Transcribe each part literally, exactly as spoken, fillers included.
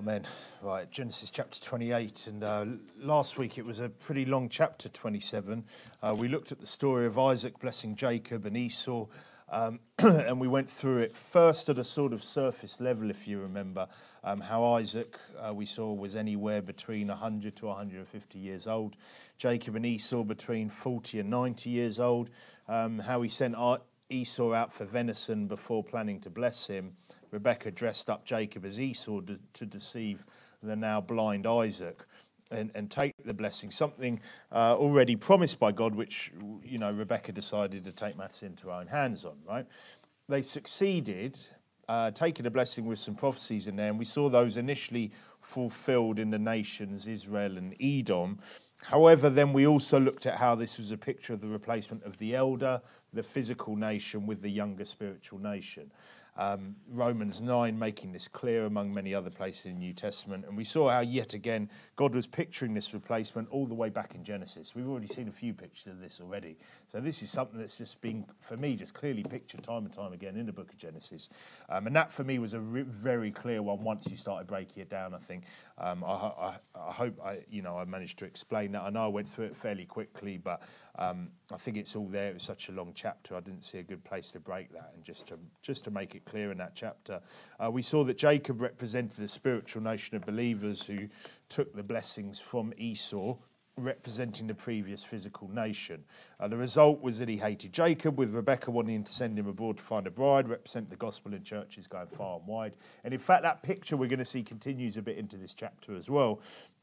Amen. Right, Genesis chapter twenty-eight, and uh, last week it was a pretty long chapter, twenty-seven. Uh, we looked at the story of Isaac blessing Jacob and Esau, um, and we went through it first at a sort of surface level, if you remember, um, how Isaac, uh, we saw, was anywhere between one hundred to one hundred fifty years old, Jacob and Esau between forty and ninety years old, um, how he sent Esau out for venison before planning to bless him. Rebekah dressed up Jacob as Esau to, to deceive the now blind Isaac and, and take the blessing, something uh, already promised by God, which, you know, Rebekah decided to take matters into her own hands on, right? They succeeded, uh, taking a blessing with some prophecies in there, and we saw those initially fulfilled in the nations Israel and Edom. However, then we also looked at how this was a picture of the replacement of the elder, the physical nation, with the younger spiritual nation. Um, Romans nine making this clear among many other places in the New Testament. And we saw how yet again God was picturing this replacement all the way back in Genesis. We've already seen a few pictures of this already. So this is something that's just been, for me, just clearly pictured time and time again in the book of Genesis. Um, and that for me was a re- very clear one once you started breaking it down, I think. Um, I, I, I hope I, you know, I managed to explain that. I know I went through it fairly quickly, but um, I think it's all there. It was such a long chapter. I didn't see a good place to break that, and just to just to make it clear in that chapter. Uh, we saw that Jacob represented the spiritual nation of believers who took the blessings from Esau, representing the previous physical nation. Uh, the result was that he hated Jacob, with Rebekah wanting to send him abroad to find a bride, represent the gospel in churches going far and wide. And in fact, that picture we're going to see continues a bit into this chapter as well.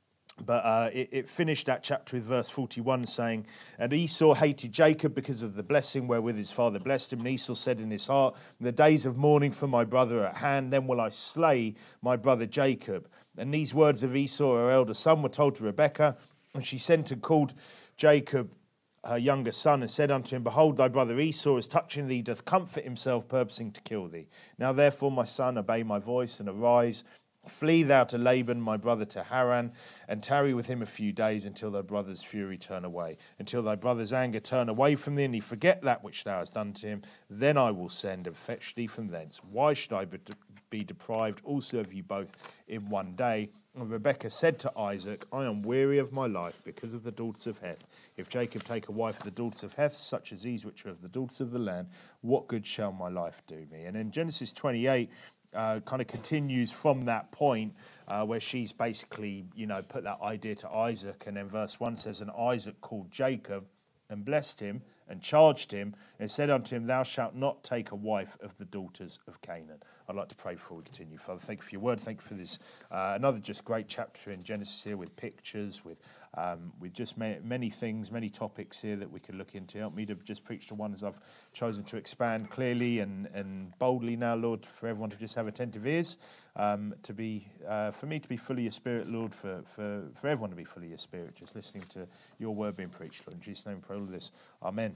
But uh, it, it finished that chapter with verse forty-one saying, "And Esau hated Jacob because of the blessing wherewith his father blessed him. And Esau said in his heart, the days of mourning for my brother are at hand, then will I slay my brother Jacob. And these words of Esau, her elder son, were told to Rebekah. And she sent and called Jacob, her younger son, and said unto him, Behold, thy brother Esau is touching thee, doth comfort himself, purposing to kill thee. Now therefore, my son, obey my voice, and arise. Flee thou to Laban, my brother, to Haran, and tarry with him a few days until thy brother's fury turn away, until thy brother's anger turn away from thee, and he forget that which thou hast done to him. Then I will send and fetch thee from thence. Why should I be deprived also of you both in one day? And Rebekah said to Isaac, I am weary of my life because of the daughters of Heth. If Jacob take a wife of the daughters of Heth, such as these which are of the daughters of the land, what good shall my life do me? And in Genesis twenty-eight, Uh, kind of continues from that point uh, where she's basically, you know, put that idea to Isaac. And then verse one says, And Isaac called Jacob and blessed him and charged him and said unto him, Thou shalt not take a wife of the daughters of Canaan. I'd like to pray before we continue. Father, thank you for your word. Thank you for this. Uh, another just great chapter in Genesis here with pictures, with um, with just ma- many things, many topics here that we could look into. Help me to just preach the ones I've chosen to expand clearly and, and boldly now, Lord, for everyone to just have attentive ears, um, to be uh, for me to be full of your spirit, Lord, for, for, for everyone to be full of your spirit, just listening to your word being preached, Lord. In Jesus' name, pray all of this. Amen.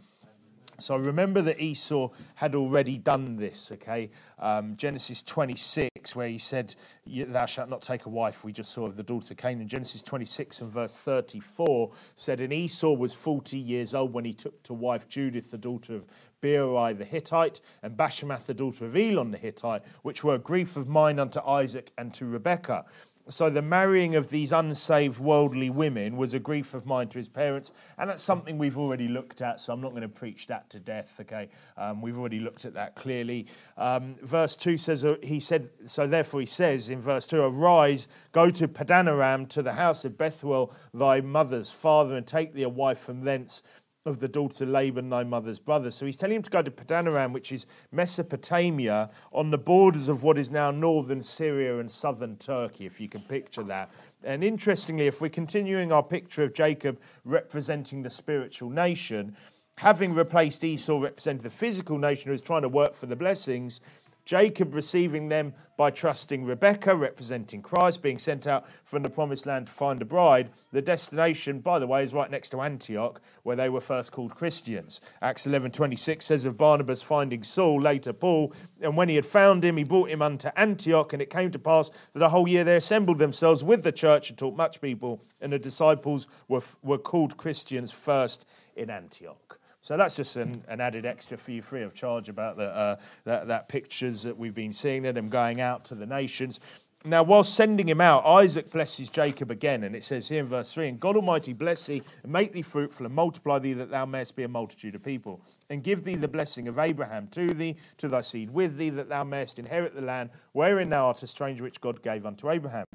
So remember that Esau had already done this, okay? Um, Genesis twenty-six, where he said, Thou shalt not take a wife, we just saw of the daughters of Canaan. Genesis twenty-six and verse thirty-four said, And Esau was forty years old when he took to wife Judith, the daughter of Beeri the Hittite, and Bashemath, the daughter of Elon the Hittite, which were a grief of mine unto Isaac and to Rebekah. So the marrying of these unsaved worldly women was a grief of mine to his parents, and that's something we've already looked at, so I'm not going to preach that to death, okay? Um, we've already looked at that clearly. Um, verse two says, uh, he said, so therefore he says in verse two, Arise, go to Padanaram, to the house of Bethuel, thy mother's father, and take thee a wife from thence, of the daughters of Laban, thy mother's brother. So he's telling him to go to Padanaram, which is Mesopotamia, on the borders of what is now northern Syria and southern Turkey, if you can picture that. And interestingly, if we're continuing our picture of Jacob representing the spiritual nation, having replaced Esau representing the physical nation who is trying to work for the blessings, Jacob receiving them by trusting Rebekah, representing Christ, being sent out from the promised land to find a bride. The destination, by the way, is right next to Antioch, where they were first called Christians. Acts eleven twenty-six says of Barnabas finding Saul, later Paul, and when he had found him, he brought him unto Antioch, and it came to pass that a whole year they assembled themselves with the church and taught much people, and the disciples were, were called Christians first in Antioch. So that's just an, an added extra for you free of charge about the, uh, that, that pictures that we've been seeing of them going out to the nations. Now, while sending him out, Isaac blesses Jacob again, and it says here in verse three, and God Almighty bless thee, and make thee fruitful, and multiply thee, that thou mayest be a multitude of people, and give thee the blessing of Abraham to thee, to thy seed with thee, that thou mayest inherit the land wherein thou art a stranger, which God gave unto Abraham.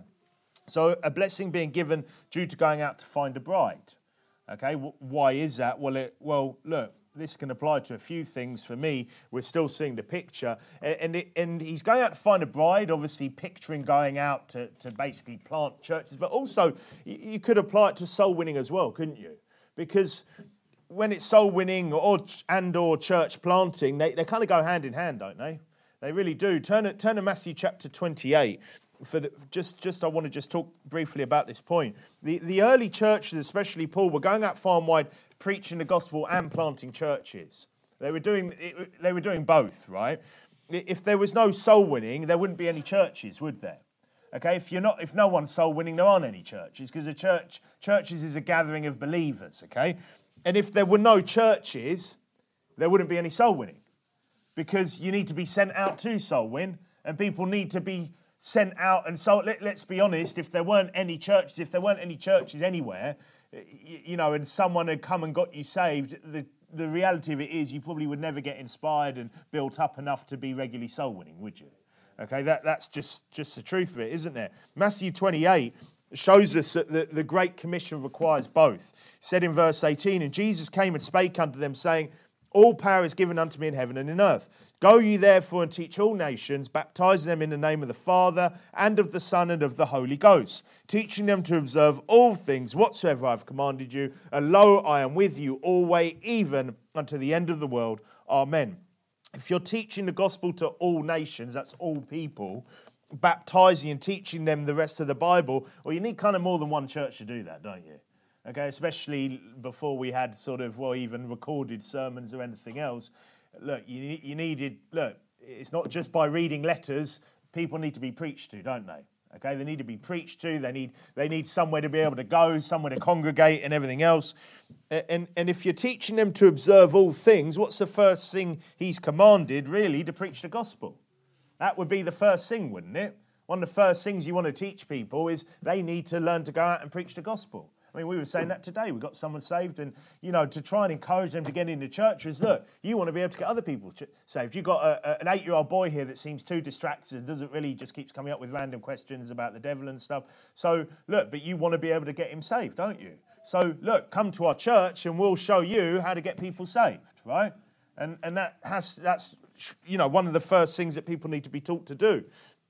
So a blessing being given due to going out to find a bride. Okay, why is that? Well, it, well, look, this can apply to a few things. For me, we're still seeing the picture. And, it, and he's going out to find a bride, obviously picturing going out to, to basically plant churches. But also, you could apply it to soul winning as well, couldn't you? Because when it's soul winning or and or church planting, they, they kind of go hand in hand, don't they? They really do. Turn, turn to Matthew chapter twenty-eight. For the, just, just I want to just talk briefly about this point. The, the early churches, especially Paul, were going out far and wide, preaching the gospel and planting churches. They were doing, they were doing both, right? If there was no soul winning, there wouldn't be any churches, would there? Okay, if you're not, if no one's soul winning, there aren't any churches, because a church, churches is a gathering of believers. Okay, and if there were no churches, there wouldn't be any soul winning, because you need to be sent out to soul win, and people need to be sent out. And so let, let's be honest, if there weren't any churches, if there weren't any churches anywhere, you, you know, and someone had come and got you saved, the, the reality of it is you probably would never get inspired and built up enough to be regularly soul winning, would you? Okay, that, that's just, just the truth of it, isn't there? Matthew twenty-eight shows us that the, the Great Commission requires both. It said in verse eighteen, and Jesus came and spake unto them, saying, all power is given unto me in heaven and in earth. Go ye therefore and teach all nations, baptizing them in the name of the Father, and of the Son, and of the Holy Ghost, teaching them to observe all things whatsoever I have commanded you. And lo, I am with you always, even unto the end of the world. Amen. If you're teaching the gospel to all nations, that's all people, baptizing and teaching them the rest of the Bible, well, you need kind of more than one church to do that, don't you? Okay, especially before we had sort of, well, even recorded sermons or anything else. Look, you, you needed, look, it's not just by reading letters. People need to be preached to, don't they? Okay, they need to be preached to. They need they need somewhere to be able to go, somewhere to congregate and everything else. And, and if you're teaching them to observe all things, what's the first thing he's commanded, really? To preach the gospel. That would be the first thing, wouldn't it? One of the first things you want to teach people is they need to learn to go out and preach the gospel. I mean, we were saying that today. We got someone saved, and, you know, to try and encourage them to get into church is, look, you want to be able to get other people ch- saved. You've got a, a, an eight-year-old boy here that seems too distracted and doesn't really, just keeps coming up with random questions about the devil and stuff. So, look, but you want to be able to get him saved, don't you? So, look, come to our church and we'll show you how to get people saved, right? And and that has that's, you know, one of the first things that people need to be taught to do.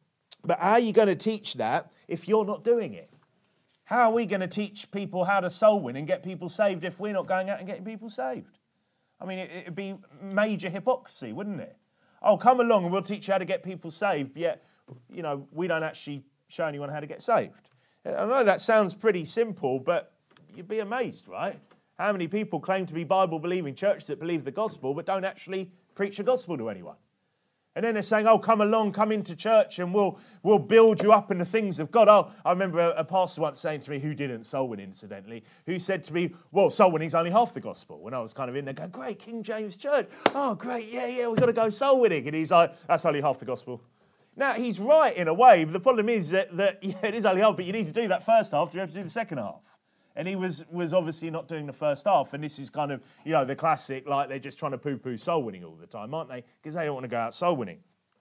But how are you going to teach that if you're not doing it? How are we going to teach people how to soul win and get people saved if we're not going out and getting people saved? I mean, it would be major hypocrisy, wouldn't it? Oh, come along and we'll teach you how to get people saved, yet, you know, we don't actually show anyone how to get saved. I know that sounds pretty simple, but you'd be amazed, right? How many people claim to be Bible-believing churches that believe the gospel but don't actually preach the gospel to anyone? And then they're saying, oh, come along, come into church and we'll we'll build you up in the things of God. Oh, I remember a, a pastor once saying to me, who didn't soul win, incidentally, who said to me, well, soul winning's only half the gospel. When I was kind of in there going, great, King James Church. Oh, great, yeah, yeah, we've got to go soul winning. And he's like, that's only half the gospel. Now, he's right in a way, but the problem is that, that yeah, it is only half, but you need to do that first half, you have to do the second half. And he was was obviously not doing the first half. And this is kind of, you know, the classic, like they're just trying to poo-poo soul winning all the time, aren't they? Because they don't want to go out soul winning.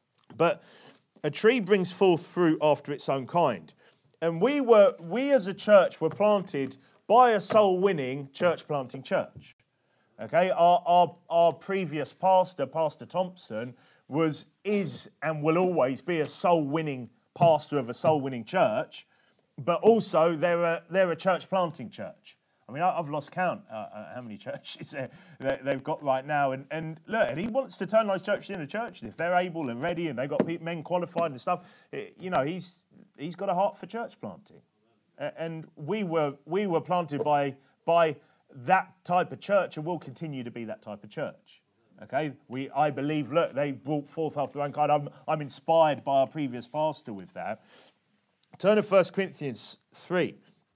But a tree brings forth fruit after its own kind. And we were, we as a church were planted by a soul-winning church-planting church. Okay, our, our our previous pastor, Pastor Thompson, was, is, and will always be a soul-winning pastor of a soul-winning church. But also, they're a, they're a church-planting church. I mean, I've lost count uh, uh, how many churches they've got right now. And, and look, and he wants to turn those churches into churches. If they're able and ready and they've got men qualified and stuff, it, you know, he's he's got a heart for church planting. And we were we were planted by by that type of church and will continue to be that type of church. Okay, we I believe, look, they brought forth after their own kind. I'm, I'm inspired by our previous pastor with that. Turn to First Corinthians three.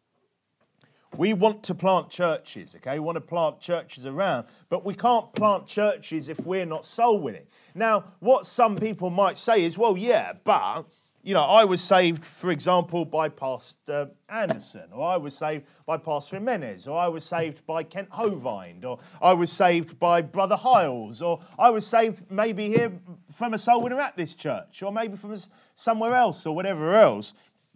We want to plant churches, okay? We want to plant churches around, but we can't plant churches if we're not soul winning. Now, what some people might say is, well, yeah, but you know, I was saved, for example, by Pastor Anderson, or I was saved by Pastor Jimenez, or I was saved by Kent Hovind, or I was saved by Brother Hiles, or I was saved maybe here from a soul winner at this church, or maybe from somewhere else, or whatever else.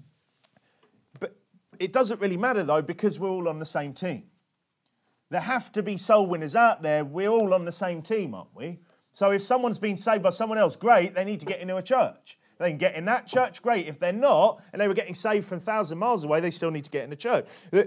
But it doesn't really matter, though, because we're all on the same team. There have to be soul winners out there. We're all on the same team, aren't we? So if someone's been saved by someone else, great, they need to get into a church. They can get in that church, great. If they're not, and they were getting saved from a thousand miles away, they still need to get in the church.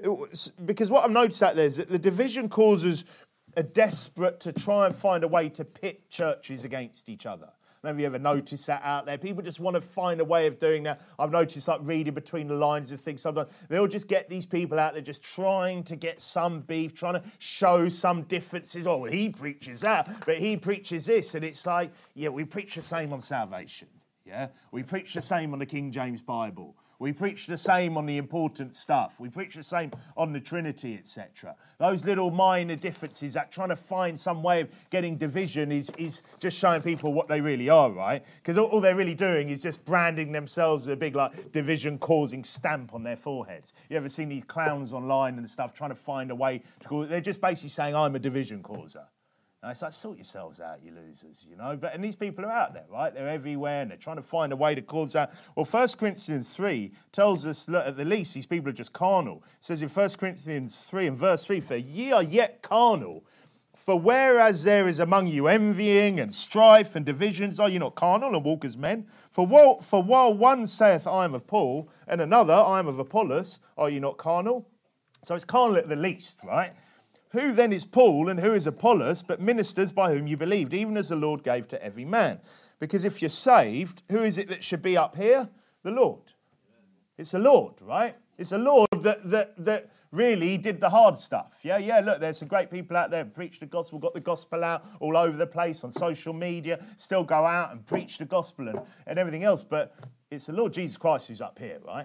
Because what I've noticed out there is that the division causes are desperate to try and find a way to pit churches against each other. Maybe you ever noticed that out there? People just want to find a way of doing that. I've noticed, like, reading between the lines of things sometimes. They'll just get these people out there just trying to get some beef, trying to show some differences. Oh, well, he preaches that, but he preaches this. And it's like, yeah, we preach the same on salvation. Yeah, we preach the same on the King James Bible. We preach the same on the important stuff. We preach the same on the Trinity, et cetera. Those little minor differences, that trying to find some way of getting division is, is just showing people what they really are, right? Because all, all they're really doing is just branding themselves with a big, like, division-causing stamp on their foreheads. You ever seen these clowns online and stuff trying to find a way to cause? They're just basically saying, I'm a division causer. And it's like, sort yourselves out, you losers, you know. But and these people are out there, right? They're everywhere, and they're trying to find a way to cause that. Well, First Corinthians three tells us, look, at the least, these people are just carnal. It says in First Corinthians three and verse three, for ye are yet carnal. For whereas there is among you envying and strife and divisions, are you not carnal and walk as men? For while, for while one saith, I am of Paul, and another, I am of Apollos, are you not carnal? So it's carnal at the least, right? Who then is Paul and who is Apollos, but ministers by whom you believed, even as the Lord gave to every man? Because if you're saved, who is it that should be up here? The Lord. It's the Lord, right? It's the Lord that that that really did the hard stuff. Yeah, yeah, look, there's some great people out there who preach the gospel, got the gospel out all over the place on social media, still go out and preach the gospel and, and everything else. But it's the Lord Jesus Christ who's up here, right?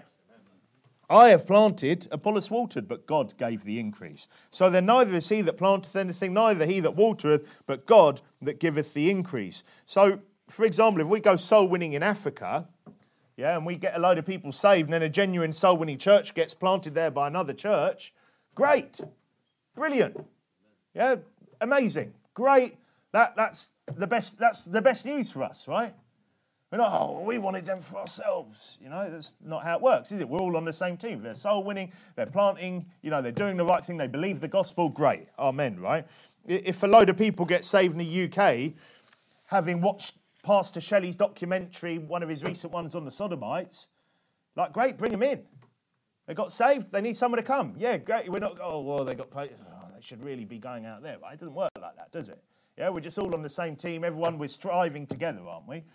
I have planted, Apollos watered, but God gave the increase. So then neither is he that planteth anything, neither he that watereth, but God that giveth the increase. So, for example, if we go soul winning in Africa, yeah, and we get a load of people saved, and then a genuine soul winning church gets planted there by another church, great, brilliant, yeah, amazing, great. That that's the best. That's the best news for us, right? We're not, oh, we wanted them for ourselves. You know, that's not how it works, is it? We're all on the same team. They're soul winning, they're planting, you know, they're doing the right thing, they believe the gospel, great. Amen, right? If a load of people get saved in the U K, having watched Pastor Shelley's documentary, one of his recent ones on the Sodomites, like, great, bring them in. They got saved, they need someone to come. Yeah, great. We're not, oh, well, they got paid. Oh, they should really be going out there. Right? It doesn't work like that, does it? Yeah, we're just all on the same team. Everyone, we're striving together, aren't we?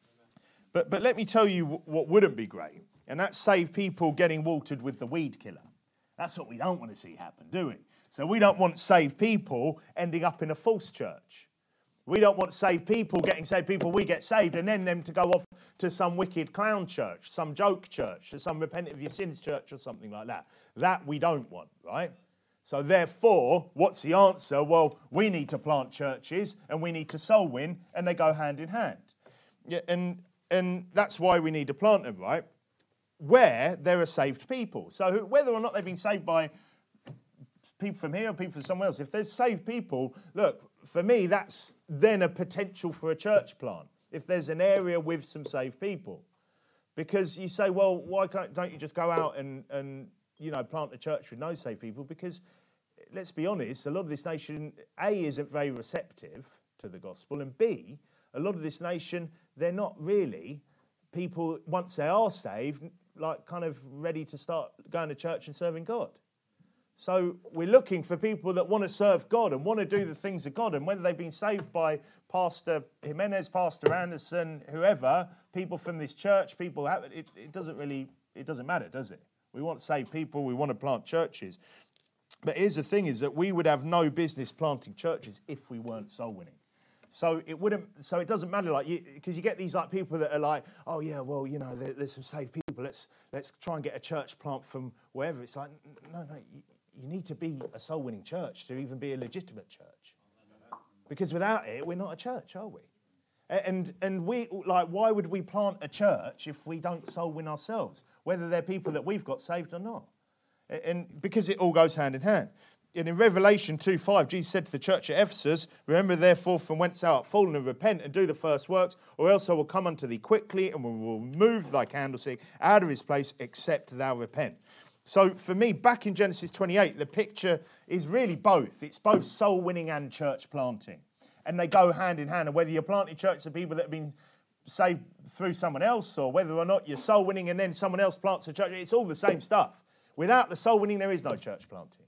But but let me tell you what wouldn't be great, and that's save people getting watered with the weed killer. That's what we don't want to see happen, do we? So we don't want saved people ending up in a false church. We don't want saved people getting saved people, we get saved, and then them to go off to some wicked clown church, some joke church, to some repent of your sins church or something like that. That we don't want, right? So therefore, what's the answer? Well, we need to plant churches, and we need to soul win, and they go hand in hand. Yeah, and... And that's why we need to plant them, right? Where there are saved people. So whether or not they've been saved by people from here or people from somewhere else, if there's saved people, look, for me, that's then a potential for a church plant. If there's an area with some saved people. Because you say, well, why can't, don't you just go out and, and, you know, plant a church with no saved people? Because, let's be honest, a lot of this nation, A, isn't very receptive to the gospel, and B, a lot of this nation, they're not really people, once they are saved, like kind of ready to start going to church and serving God. So we're looking for people that want to serve God and want to do the things of God. And whether they've been saved by Pastor Jimenez, Pastor Anderson, whoever, people from this church, people have it, it, it doesn't really, it doesn't matter, does it? We want to save people, we want to plant churches. But here's the thing is that we would have no business planting churches if we weren't soul winning. So it wouldn't. So it doesn't matter, like, because you, you get these like people that are like, oh yeah, well, you know, there, there's some saved people. Let's let's try and get a church plant from wherever. It's like, no, no, you, you need to be a soul winning church to even be a legitimate church. Because without it, we're not a church, are we? And and we like, why would we plant a church if we don't soul win ourselves, whether they're people that we've got saved or not? And because it all goes hand in hand. And in Revelation two five, Jesus said to the church at Ephesus, remember therefore from whence thou art fallen, and repent and do the first works, or else I will come unto thee quickly and will remove thy candlestick out of his place, except thou repent. So for me, back in Genesis twenty-eight, the picture is really both. It's both soul winning and church planting. And they go hand in hand. And whether you're planting churches of people that have been saved through someone else, or whether or not you're soul winning and then someone else plants a church, it's all the same stuff. Without the soul winning, there is no church planting.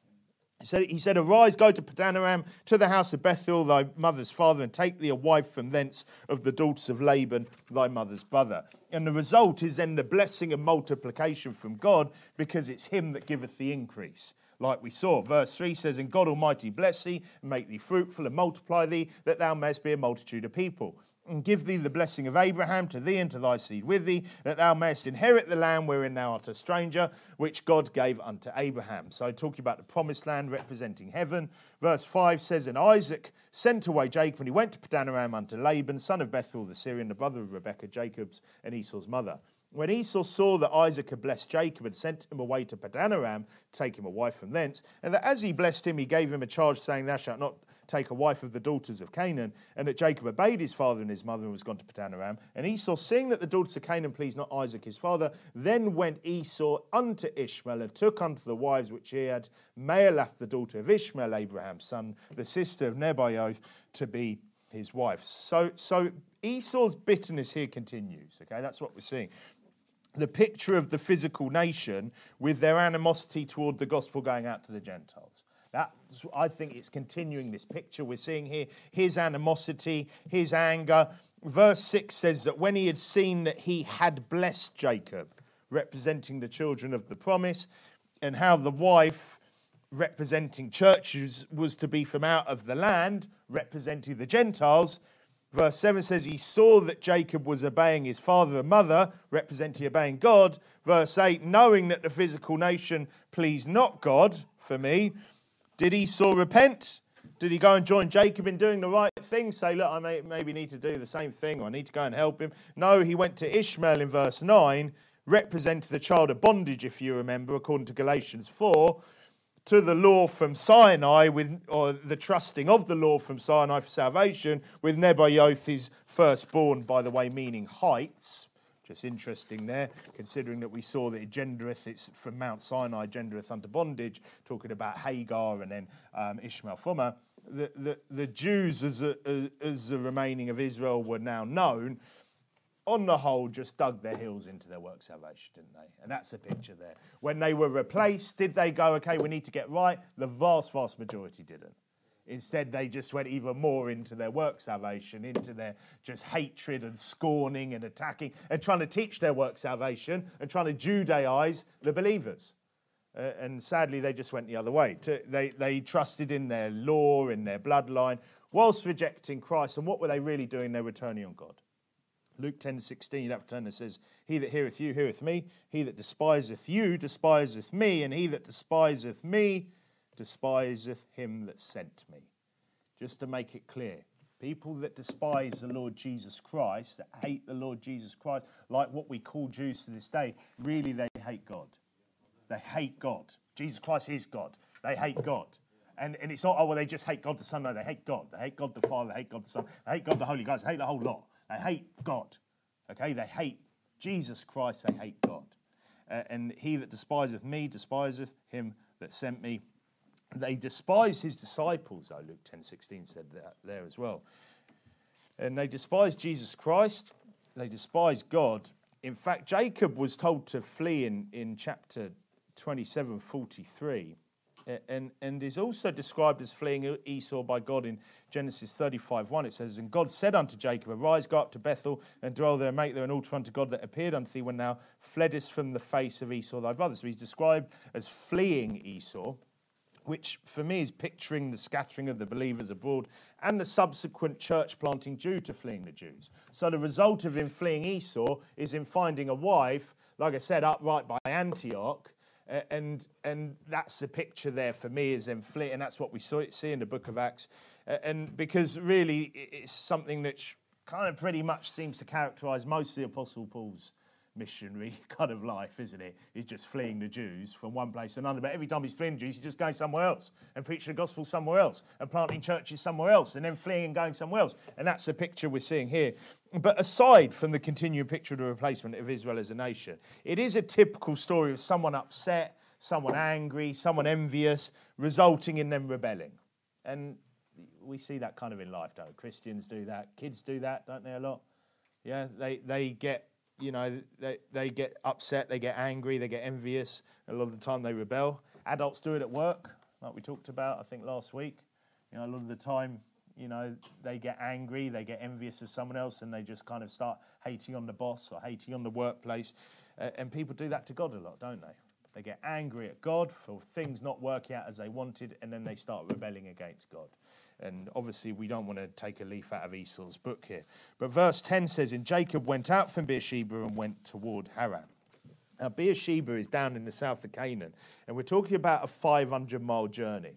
He said, he said, arise, go to Padanaram, to the house of Bethuel, thy mother's father, and take thee a wife from thence of the daughters of Laban, thy mother's brother. And the result is then the blessing and multiplication from God, because it's him that giveth the increase. Like we saw, verse three says, and God Almighty bless thee, and make thee fruitful, and multiply thee, that thou mayest be a multitude of people. And give thee the blessing of Abraham to thee and to thy seed with thee, that thou mayest inherit the land wherein thou art a stranger, which God gave unto Abraham. So talking about the promised land representing heaven. Verse five says, and Isaac sent away Jacob, and he went to Padanaram unto Laban, son of Bethuel the Syrian, the brother of Rebekah, Jacob's and Esau's mother. When Esau saw that Isaac had blessed Jacob and sent him away to Padanaram to take him a wife from thence, and that as he blessed him, he gave him a charge, saying, thou shalt not take a wife of the daughters of Canaan, and that Jacob obeyed his father and his mother and was gone to Padanaram. And Esau, seeing that the daughters of Canaan pleased not Isaac his father, then went Esau unto Ishmael, and took unto the wives which he had Mahalath, the daughter of Ishmael, Abraham's son, the sister of Nebaioth, to be his wife. So, so Esau's bitterness here continues. Okay, that's what we're seeing. The picture of the physical nation with their animosity toward the gospel going out to the Gentiles. That, I think it's continuing this picture we're seeing here. His animosity, his anger. Verse six says that when he had seen that he had blessed Jacob, representing the children of the promise, and how the wife, representing churches, was to be from out of the land, representing the Gentiles. Verse seven says he saw that Jacob was obeying his father and mother, representing obeying God. Verse eight, knowing that the physical nation pleased not God, for me, did Esau repent? Did he go and join Jacob in doing the right thing? Say, look, I may, maybe need to do the same thing, or I need to go and help him. No, he went to Ishmael in verse nine, represented the child of bondage, if you remember, according to Galatians four, to the law from Sinai, with or the trusting of the law from Sinai for salvation, with Nebaioth, his firstborn, by the way, meaning heights. Just interesting there, considering that we saw that it gendereth, it's from Mount Sinai, gendereth unto bondage, talking about Hagar and then um, Ishmael from her. The, the, the Jews, as, a, as the remaining of Israel were now known, on the whole, just dug their heels into their work salvation, didn't they? And that's a picture there. When they were replaced, did they go, okay, we need to get right? The vast, vast majority didn't. Instead, they just went even more into their work salvation, into their just hatred and scorning and attacking and trying to teach their work salvation and trying to Judaize the believers. Uh, and sadly, they just went the other way. To, they, they trusted in their law, in their bloodline, whilst rejecting Christ. And what were they really doing? They were turning on God. Luke ten sixteen, you'd have to turn, it says, he that heareth you heareth me. He that despiseth you despiseth me. And he that despiseth me despiseth him that sent me. Just to make it clear, people that despise the Lord Jesus Christ, that hate the Lord Jesus Christ, like what we call Jews to this day, really they hate God. They hate God. Jesus Christ is God. They hate God. And, and it's not, oh, well, they just hate God the Son. No, they hate God. They hate God the Father. They hate God the Son. They hate God the Holy Ghost. They hate the whole lot. They hate God. Okay? They hate Jesus Christ. They hate God. Uh, and he that despiseth me despiseth him that sent me. They despised his disciples, though, Luke ten sixteen said that there as well. And they despised Jesus Christ. They despised God. In fact, Jacob was told to flee in, in chapter twenty-seven forty-three. And, and is also described as fleeing Esau by God in Genesis thirty-five one. It says, and God said unto Jacob, arise, go up to Bethel, and dwell there, and make there an altar unto God that appeared unto thee when thou fleddest from the face of Esau thy brother. So he's described as fleeing Esau, which for me is picturing the scattering of the believers abroad and the subsequent church planting due to fleeing the Jews. So the result of him fleeing Esau is him finding a wife, like I said, upright by Antioch. Uh, and and that's the picture there for me, is them flee, and that's what we saw, see in the book of Acts. Uh, and because really it's something that kind of pretty much seems to characterise most of the Apostle Paul's missionary kind of life, isn't it? He's just fleeing the Jews from one place to another. But every time he's fleeing the Jews, he's just going somewhere else and preaching the gospel somewhere else and planting churches somewhere else and then fleeing and going somewhere else. And that's the picture we're seeing here. But aside from the continuing picture of the replacement of Israel as a nation, it is a typical story of someone upset, someone angry, someone envious, resulting in them rebelling. And we see that kind of in life, don't we? Christians do that. Kids do that, don't they, a lot? Yeah, they, they get... You know, they, they get upset, they get angry, they get envious. A lot of the time they rebel. Adults do it at work, like we talked about, I think, last week. You know, a lot of the time, you know, they get angry, they get envious of someone else, and they just kind of start hating on the boss or hating on the workplace. Uh, and people do that to God a lot, don't they? They get angry at God for things not working out as they wanted, and then they start rebelling against God. And obviously, we don't want to take a leaf out of Esau's book here. But verse ten says, and Jacob went out from Beersheba and went toward Haran. Now, Beersheba is down in the south of Canaan, and we're talking about a five hundred mile journey.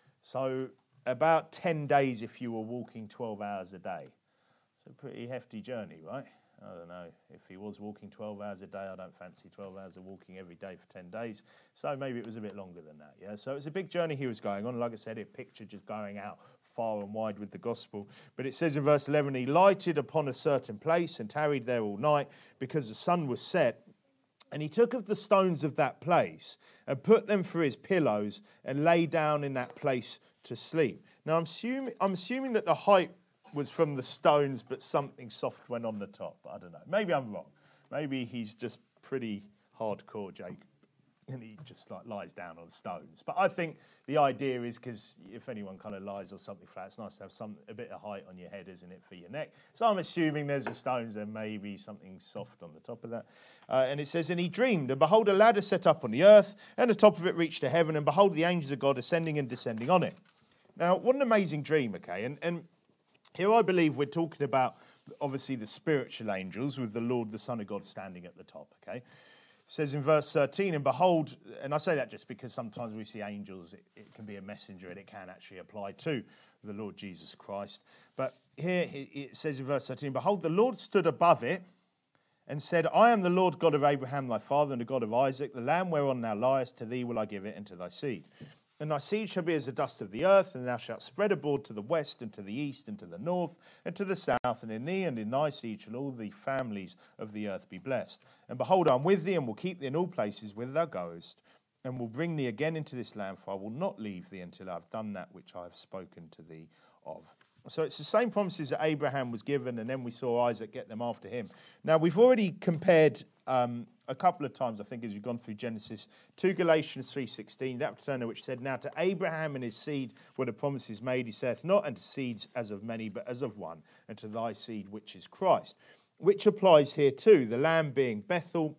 So about ten days if you were walking twelve hours a day. It's a pretty hefty journey, right? I don't know. If he was walking twelve hours a day, I don't fancy twelve hours of walking every day for ten days. So maybe it was a bit longer than that, yeah? So it was a big journey he was going on. Like I said, it pictured just going out far and wide with the gospel. But it says in verse eleven, he lighted upon a certain place and tarried there all night because the sun was set. And he took of the stones of that place and put them for his pillows and lay down in that place to sleep. Now, I'm assuming, I'm assuming that the height was from the stones, but something soft went on the top. I don't know. Maybe I'm wrong. Maybe he's just pretty hardcore, Jacob, and he just like lies down on stones. But I think the idea is because if anyone kind of lies on something flat, it's nice to have some a bit of height on your head, isn't it, for your neck? So I'm assuming there's the stones, there may be something soft on the top of that. Uh, and it says, and he dreamed, and behold, a ladder set up on the earth, and the top of it reached to heaven, and behold, the angels of God ascending and descending on it. Now, what an amazing dream, okay? And and here I believe we're talking about, obviously, the spiritual angels with the Lord, the Son of God, standing at the top, okay? It says in verse thirteen, and behold, and I say that just because sometimes we see angels, it, it can be a messenger and it can actually apply to the Lord Jesus Christ. But here it says in verse thirteen, behold, the Lord stood above it and said, I am the Lord God of Abraham thy father and the God of Isaac. The land whereon thou liest, to thee will I give it and to thy seed. And thy seed shall be as the dust of the earth, and thou shalt spread abroad to the west, and to the east, and to the north, and to the south. And in thee and in thy seed shall all the families of the earth be blessed. And behold, I am with thee, and will keep thee in all places whither thou goest, and will bring thee again into this land, for I will not leave thee until I have done that which I have spoken to thee of. So it's the same promises that Abraham was given, and then we saw Isaac get them after him. Now, we've already compared um, a couple of times, I think, as we've gone through Genesis, to Galatians three sixteen, that turner which said, now to Abraham and his seed were the promises made, he saith, not unto seeds as of many, but as of one, and to thy seed which is Christ, which applies here too, the land being Bethel.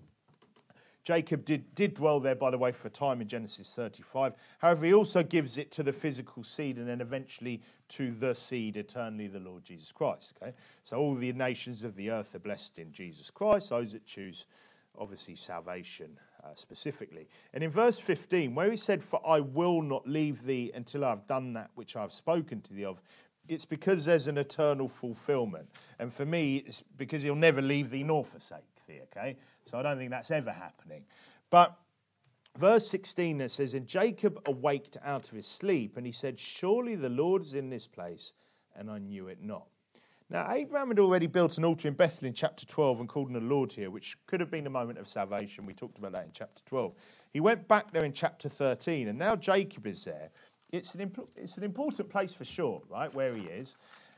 Jacob did, did dwell there, by the way, for a time in Genesis thirty-five. However, he also gives it to the physical seed and then eventually to the seed eternally, the Lord Jesus Christ. Okay, so all the nations of the earth are blessed in Jesus Christ, those that choose, obviously, salvation uh, specifically. And in verse fifteen, where he said, for I will not leave thee until I have done that which I have spoken to thee of, it's because there's an eternal fulfillment. And for me, it's because he'll never leave thee nor forsake. Okay, so I don't think that's ever happening. But verse sixteen there says, and Jacob awaked out of his sleep, and he said, surely the Lord is in this place, and I knew it not. Now, Abraham had already built an altar in Bethel in chapter twelve and called on the Lord here, which could have been a moment of salvation. We talked about that in chapter twelve. He went back there in chapter thirteen, and now Jacob is there. It's an, impl- it's an important place for sure, right, where he is.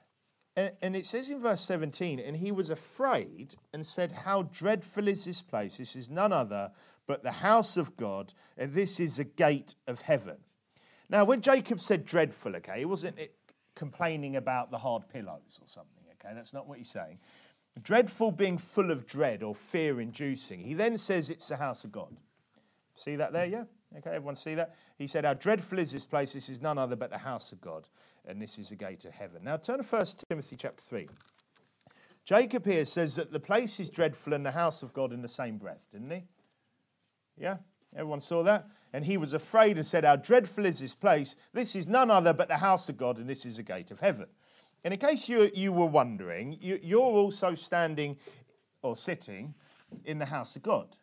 And it says in verse seventeen, and he was afraid and said, how dreadful is this place? This is none other but the house of God, and this is a gate of heaven. Now, when Jacob said dreadful, okay, he wasn't complaining about the hard pillows or something, okay? That's not what he's saying. Dreadful being full of dread or fear-inducing. He then says it's the house of God. See that there, yeah? Okay, everyone see that? He said, how dreadful is this place? This is none other but the house of God, and this is the gate of heaven. Now turn to First Timothy chapter three. Jacob here says that the place is dreadful and the house of God in the same breath, didn't he? Yeah? Everyone saw that? And he was afraid and said, how dreadful is this place? This is none other but the house of God, and this is the gate of heaven. And in case you, you were wondering, you, you're also standing or sitting in the house of God.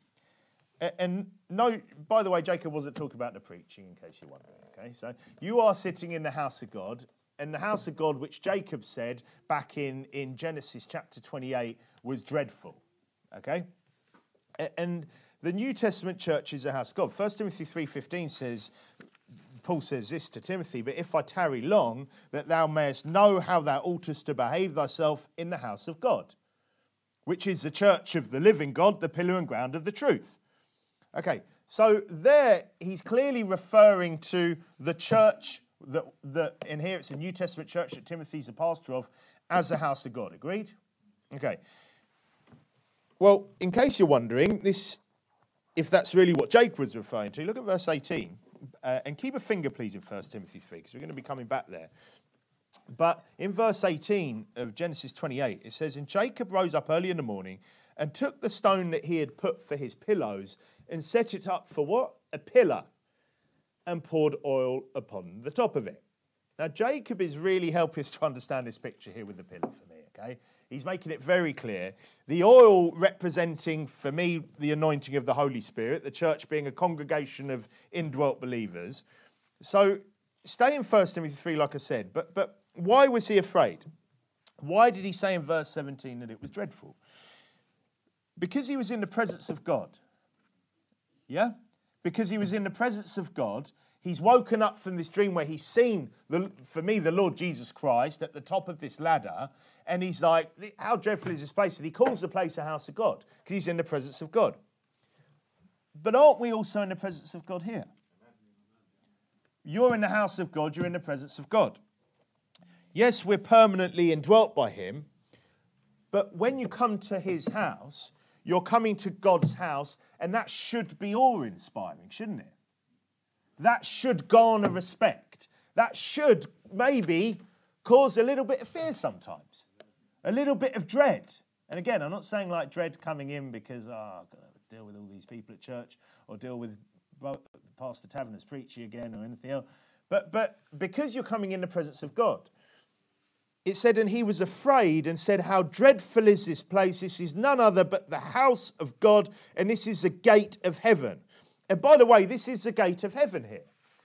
And no, by the way, Jacob wasn't talking about the preaching, in case you're wondering, okay? So you are sitting in the house of God, and the house of God, which Jacob said back in, in Genesis chapter twenty-eight, was dreadful, okay? And the New Testament church is a house of God. First Timothy three fifteen says, Paul says this to Timothy, but if I tarry long, that thou mayest know how thou oughtest to behave thyself in the house of God, which is the church of the living God, the pillar and ground of the truth. Okay, so there he's clearly referring to the church that, that in here it's a New Testament church that Timothy's a pastor of as a house of God. Agreed? Okay. Well, in case you're wondering, this, if that's really what Jacob was referring to, look at verse eighteen. Uh, and keep a finger, please, in First Timothy three, because we're going to be coming back there. But in verse eighteen of Genesis twenty-eight, it says, and Jacob rose up early in the morning and took the stone that he had put for his pillows and set it up for what? A pillar, and poured oil upon the top of it. Now, Jacob is really helping us to understand this picture here with the pillar for me, okay? He's making it very clear. The oil representing, for me, the anointing of the Holy Spirit, the church being a congregation of indwelt believers. So stay in First Timothy three, like I said, but, but why was he afraid? Why did he say in verse seventeen that it was dreadful? Because he was in the presence of God. Yeah? Because he was in the presence of God. He's woken up from this dream where he's seen, the, for me, the Lord Jesus Christ at the top of this ladder. And he's like, how dreadful is this place? And he calls the place a house of God because he's in the presence of God. But aren't we also in the presence of God here? You're in the house of God. You're in the presence of God. Yes, we're permanently indwelt by him. But when you come to his house, you're coming to God's house. And that should be awe-inspiring, shouldn't it? That should garner respect. That should maybe cause a little bit of fear sometimes. A little bit of dread. And again, I'm not saying like dread coming in because, oh, I've got to deal with all these people at church or deal with Pastor Taverner's preaching again or anything else. But, but because you're coming in the presence of God, it said, and he was afraid and said, how dreadful is this place? This is none other but the house of God, and this is the gate of heaven. And by the way, this is the gate of heaven here.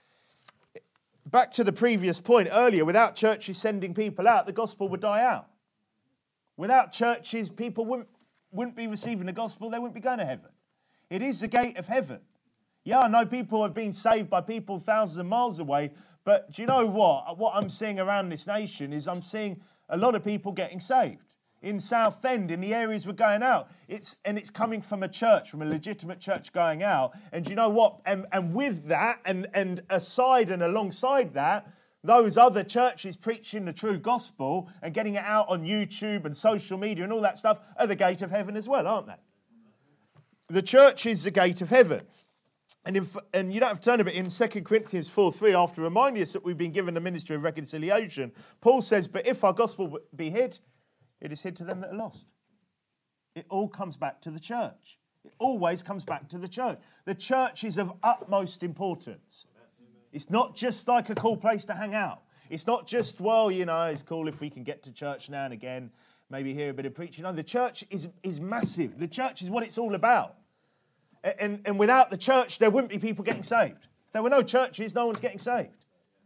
Back to the previous point earlier, without churches sending people out, the gospel would die out. Without churches, people wouldn't, wouldn't be receiving the gospel, they wouldn't be going to heaven. It is the gate of heaven. Yeah, I know people have been saved by people thousands of miles away, but do you know what? What I'm seeing around this nation is I'm seeing a lot of people getting saved. In Southend, in the areas we're going out, it's and it's coming from a church, from a legitimate church going out. And do you know what? And, and with that, and, and aside and alongside that, those other churches preaching the true gospel and getting it out on YouTube and social media and all that stuff are the gate of heaven as well, aren't they? The church is the gate of heaven. And, in, and you don't have to turn a bit in Second Corinthians four three, after reminding us that we've been given the ministry of reconciliation, Paul says, but if our gospel be hid, it is hid to them that are lost. It all comes back to the church. It always comes back to the church. The church is of utmost importance. It's not just like a cool place to hang out. It's not just, well, you know, it's cool if we can get to church now and again, maybe hear a bit of preaching. No, the church is, is massive. The church is what it's all about. And, and without the church, there wouldn't be people getting saved. If there were no churches, no one's getting saved.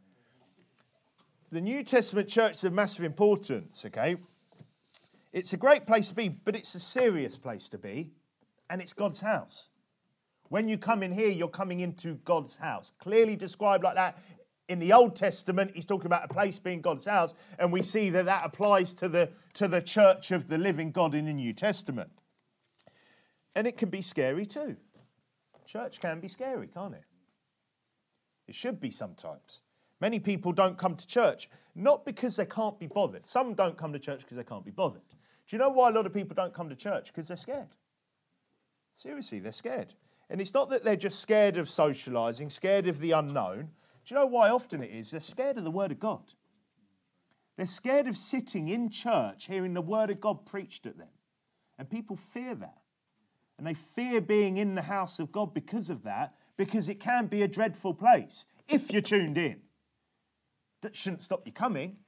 The New Testament church is of massive importance, okay? It's a great place to be, but it's a serious place to be, and it's God's house. When you come in here, you're coming into God's house. Clearly described like that. In the Old Testament, he's talking about a place being God's house, and we see that that applies to the, to the church of the living God in the New Testament. And it can be scary too. Church can be scary, can't it? It should be sometimes. Many people don't come to church, not because they can't be bothered. Some don't come to church because they can't be bothered. Do you know why a lot of people don't come to church? Because they're scared. Seriously, they're scared. And it's not that they're just scared of socialising, scared of the unknown. Do you know why often it is? They're scared of the Word of God. They're scared of sitting in church, hearing the Word of God preached at them. And people fear that. And they fear being in the house of God because of that, because it can be a dreadful place if you're tuned in. That shouldn't stop you coming.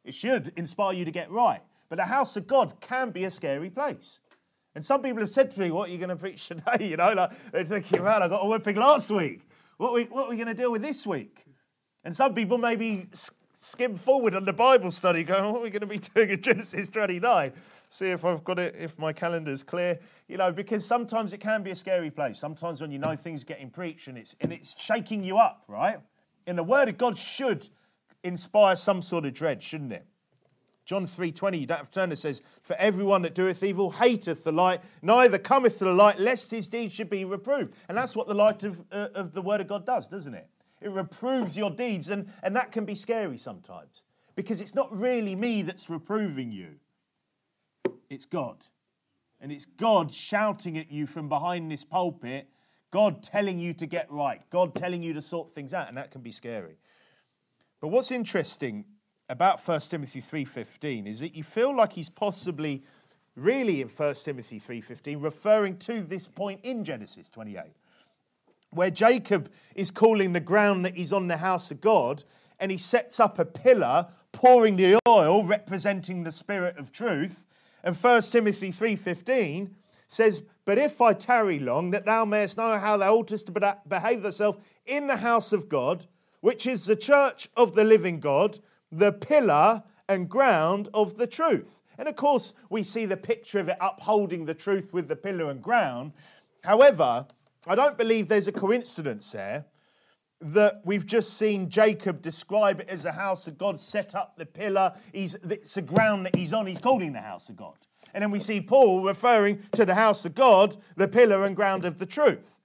It should inspire you to get right. But the house of God can be a scary place. And some people have said to me, what are you going to preach today? You know, like they're thinking, man, I got a whipping last week. What are we, what are we going to deal with this week? And some people maybe skim forward on the Bible study going, what are we going to be doing in Genesis twenty-nine? See if I've got it, if my calendar's clear. You know, because sometimes it can be a scary place. Sometimes when you know things getting preached and it's, and it's shaking you up, right? And the word of God should inspire some sort of dread, shouldn't it? John three twenty, you don't have to turn, it says, for everyone that doeth evil hateth the light, neither cometh to the light, lest his deeds should be reproved. And that's what the light of, uh, of the word of God does, doesn't it? It reproves your deeds, and, and that can be scary sometimes. Because it's not really me that's reproving you. It's God. And it's God shouting at you from behind this pulpit, God telling you to get right, God telling you to sort things out, and that can be scary. But what's interesting about First Timothy three fifteen is that you feel like he's possibly, really in First Timothy three fifteen, referring to this point in Genesis twenty-eight, where Jacob is calling the ground that he's on the house of God, and he sets up a pillar, pouring the oil, representing the Spirit of truth. And First Timothy three fifteen says, but if I tarry long, that thou mayest know how thou oughtest to behave thyself in the house of God, which is the church of the living God, the pillar and ground of the truth. And of course, we see the picture of it upholding the truth with the pillar and ground. However, I don't believe there's a coincidence there that we've just seen Jacob describe it as the house of God, set up the pillar. He's, it's the ground that he's on. He's calling the house of God. And then we see Paul referring to the house of God, the pillar and ground of the truth.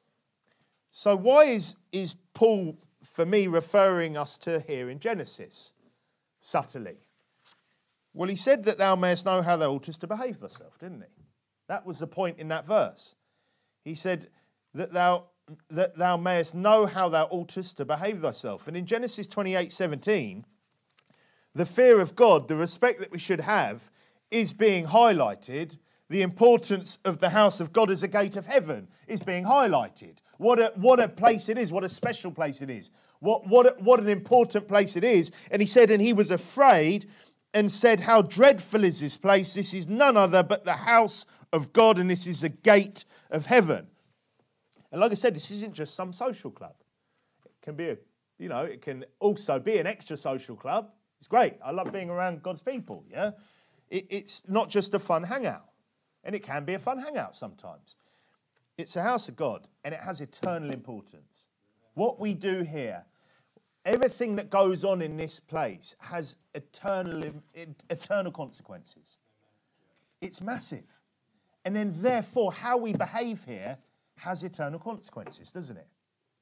So why is, is Paul, for me, referring us to here in Genesis? Subtly. Well, he said that thou mayest know how thou oughtest to behave thyself, didn't he? That was the point in that verse. He said that thou that thou mayest know how thou oughtest to behave thyself. And in Genesis twenty-eight seventeen, the fear of God, the respect that we should have, is being highlighted. The importance of the house of God as a gate of heaven is being highlighted. What a, what a place it is. What a special place it is. What, what, a, what an important place it is. And he said, and he was afraid and said, how dreadful is this place? This is none other but the house of God, and this is a gate of heaven. And like I said, this isn't just some social club. It can be a, you know, it can also be an extra social club. It's great. I love being around God's people, yeah? It, it's not just a fun hangout. And it can be a fun hangout sometimes. It's a house of God, and it has eternal importance. What we do here, everything that goes on in this place has eternal, eternal consequences. It's massive. And then therefore, how we behave here has eternal consequences, doesn't it?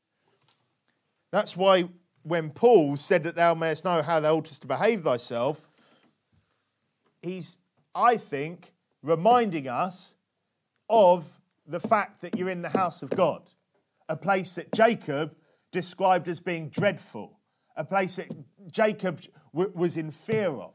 That's why when Paul said that thou mayest know how thou oughtest to behave thyself, he's, I think, reminding us of the fact that you're in the house of God, a place that Jacob described as being dreadful, a place that Jacob w- was in fear of.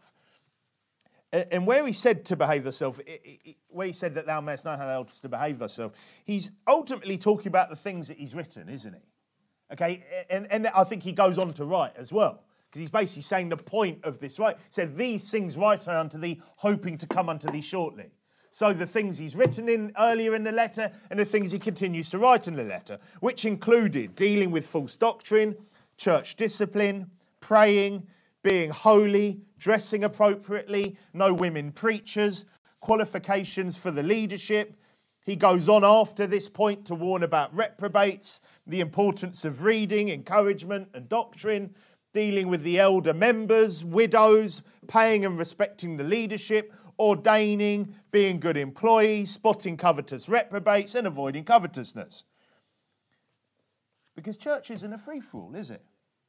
And where he said to behave thyself, where he said that thou mayest know how thou oughtest to behave thyself, he's ultimately talking about the things that he's written, isn't he? Okay, and, and I think he goes on to write as well, because he's basically saying the point of this, right? He said, these things write I unto thee, hoping to come unto thee shortly. So the things he's written in earlier in the letter and the things he continues to write in the letter, which included dealing with false doctrine, church discipline, praying, being holy, dressing appropriately, no women preachers, qualifications for the leadership. He goes on after this point to warn about reprobates, the importance of reading, encouragement and doctrine, dealing with the elder members, widows, paying and respecting the leadership, ordaining, being good employees, spotting covetous reprobates and avoiding covetousness. Because church isn't a free-for-all, is it?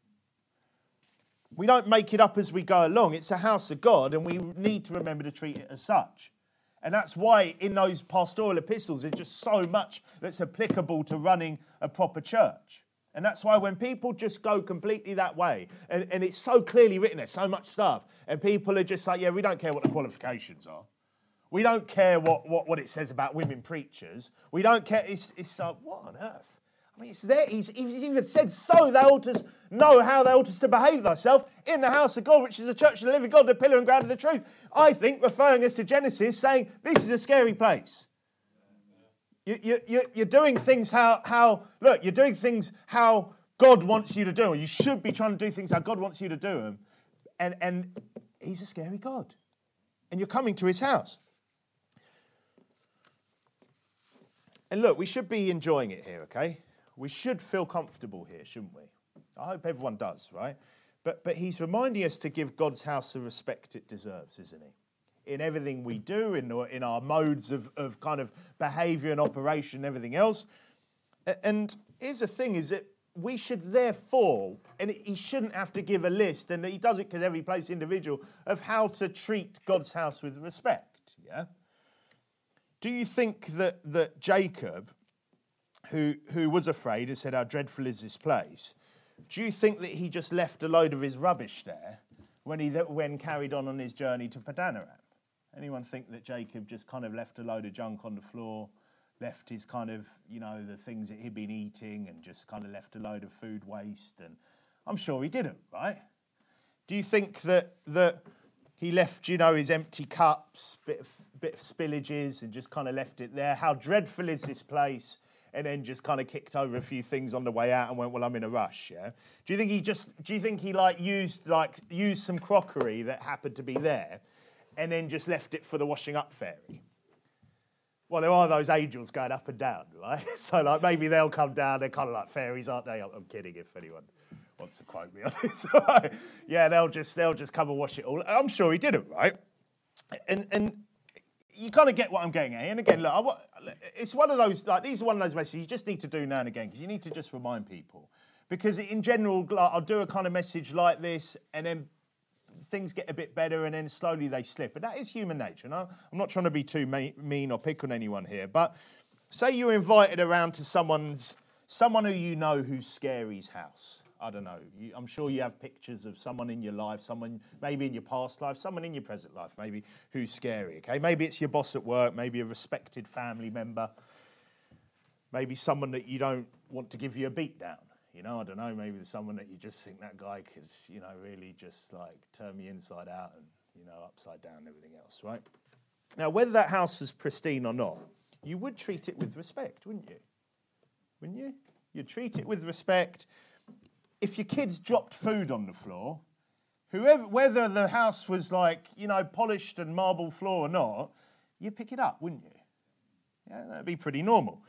We don't make it up as we go along. It's a house of God, and we need to remember to treat it as such. And that's why in those pastoral epistles, there's just so much that's applicable to running a proper church. And that's why when people just go completely that way, and, and it's so clearly written, there's so much stuff, and people are just like, yeah, we don't care what the qualifications are. We don't care what, what, what it says about women preachers. We don't care. It's, it's like, what on earth? I mean, it's there. He's, he's even said, so thou oughtest know how thou oughtest to behave thyself in the house of God, which is the church of the living God, the pillar and ground of the truth. I think, referring us to Genesis, saying this is a scary place. You, you, you, you're doing things how, how, look, you're doing things how God wants you to do them. You should be trying to do things how God wants you to do them. And, and he's a scary God. And you're coming to his house. And look, we should be enjoying it here, okay? We should feel comfortable here, shouldn't we? I hope everyone does, right? But but he's reminding us to give God's house the respect it deserves, isn't he? In everything we do, in, in our modes of, of kind of behaviour and operation and everything else. And here's the thing, is that we should therefore, and he shouldn't have to give a list, and he does it because every place individual, of how to treat God's house with respect, yeah? Do you think that, that Jacob, who who was afraid and said, how dreadful is this place, do you think that he just left a load of his rubbish there when he when carried on on his journey to Padanaram? Anyone think that Jacob just kind of left a load of junk on the floor, left his kind of, you know, the things that he'd been eating, and just kind of left a load of food waste? And I'm sure he didn't, right? Do you think that that he left, you know, his empty cups, bit of, bit of spillages, and just kind of left it there? How dreadful is this place? And then just kind of kicked over a few things on the way out and went, well, I'm in a rush, yeah? Do you think he just, do you think he like used, like, used some crockery that happened to be there and then just left it for the washing up fairy? Well, there are those angels going up and down, right? So, like, maybe they'll come down. They're kind of like fairies, aren't they? I'm kidding if anyone wants to quote me on this. Yeah, they'll just, they'll just come and wash it all. I'm sure he didn't, right? And, and, you kind of get what I'm getting at. And again, look, I, it's one of those, like, these are one of those messages you just need to do now and again, because you need to just remind people. Because in general, like, I'll do a kind of message like this, and then things get a bit better, and then slowly they slip. And that is human nature. And I'm not trying to be too mean or pick on anyone here, but say you're invited around to someone's, someone who you know who's scary's house. I don't know. You, I'm sure you have pictures of someone in your life, someone maybe in your past life, someone in your present life, maybe who's scary, okay? Maybe it's your boss at work, maybe a respected family member, maybe someone that you don't want to give you a beat down. You know, I don't know, maybe there's someone that you just think that guy could, you know, really just like turn me inside out and, you know, upside down and everything else, right? Now, whether that house was pristine or not, you would treat it with respect, wouldn't you? Wouldn't you? You'd treat it with respect. If your kids dropped food on the floor, whoever, whether the house was like, you know, polished and marble floor or not, you'd pick it up, wouldn't you? Yeah, that'd be pretty normal.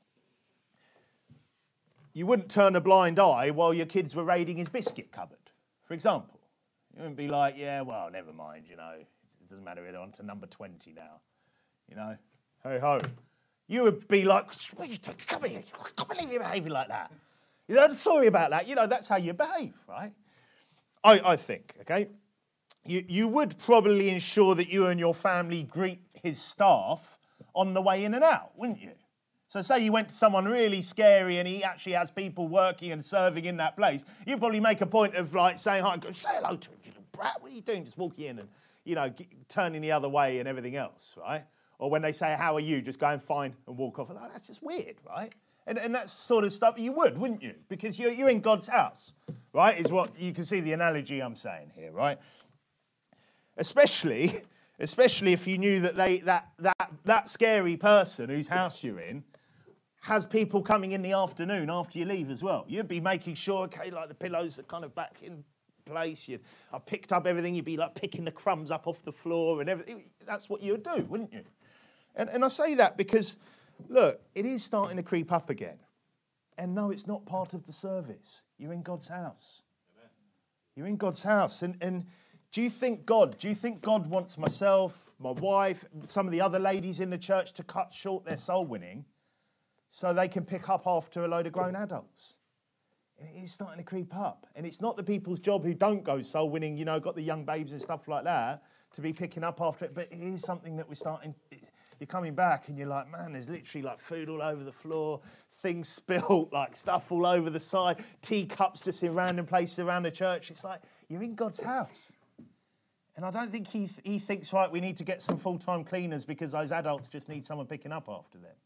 You wouldn't turn a blind eye while your kids were raiding his biscuit cupboard, for example. You wouldn't be like, yeah, well, never mind, you know, it doesn't matter, we're on to number twenty now, you know, hey ho. You would be like, what are you doing? Come here, I can't believe you're behaving like that. You know, sorry about that. You know, that's how you behave, right? I, I think, okay? You, you would probably ensure that you and your family greet his staff on the way in and out, wouldn't you? So say you went to someone really scary and he actually has people working and serving in that place, you'd probably make a point of, like, saying, hi, say hello to him, you little brat. What are you doing? Just walking in and, you know, turning the other way and everything else, right? Or when they say, how are you? Just go and fine and walk off. Like, that's just weird, right? And, and that sort of stuff, you would, wouldn't you? Because you're, you're in God's house, right? Is what you can see the analogy I'm saying here, right? Especially, especially if you knew that they that that that scary person whose house you're in has people coming in the afternoon after you leave as well. You'd be making sure, okay, like the pillows are kind of back in place. You'd, I picked up everything. You'd be like picking the crumbs up off the floor and everything. That's what you'd do, wouldn't you? And and I say that because, look, it is starting to creep up again. And no, it's not part of the service. You're in God's house. Amen. You're in God's house. And, and do you think God, do you think God wants myself, my wife, some of the other ladies in the church to cut short their soul winning so they can pick up after a load of grown adults? And it is starting to creep up. And it's not the people's job who don't go soul winning, you know, got the young babes and stuff like that, to be picking up after it. But it is something that we're starting... It, You're coming back and you're like, man, there's literally like food all over the floor, things spilled, like stuff all over the side, teacups just in random places around the church. It's like, you're in God's house. And I don't think he he thinks, right, we need to get some full-time cleaners because those adults just need someone picking up after them.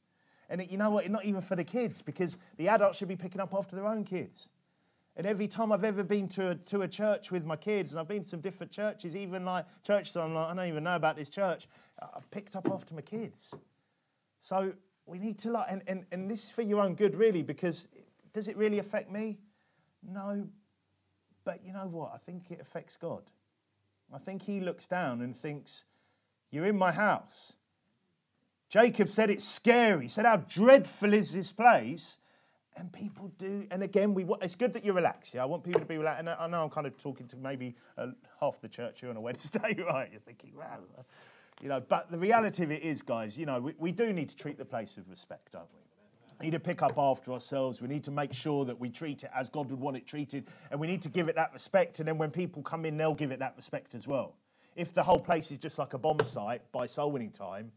And it, you know what? Not even for the kids, because the adults should be picking up after their own kids. And every time I've ever been to a, to a church with my kids, and I've been to some different churches, even like churches I'm like, I don't even know about this church, I've picked up after my kids. So we need to like, and, and, and this is for your own good really, because does it really affect me? No. But you know what? I think it affects God. I think he looks down and thinks, you're in my house. Jacob said it's scary. He said, how dreadful is this place? And people do, and again, we. it's good that you're relaxed. Yeah, I want people to be relaxed. And I know I'm kind of talking to maybe uh, half the church here on a Wednesday, right? You're thinking, wow, you know. But the reality of it is, guys, you know, we, we do need to treat the place with respect, don't we? We need to pick up after ourselves. We need to make sure that we treat it as God would want it treated, and we need to give it that respect. And then when people come in, they'll give it that respect as well. If the whole place is just like a bomb site by soul winning time,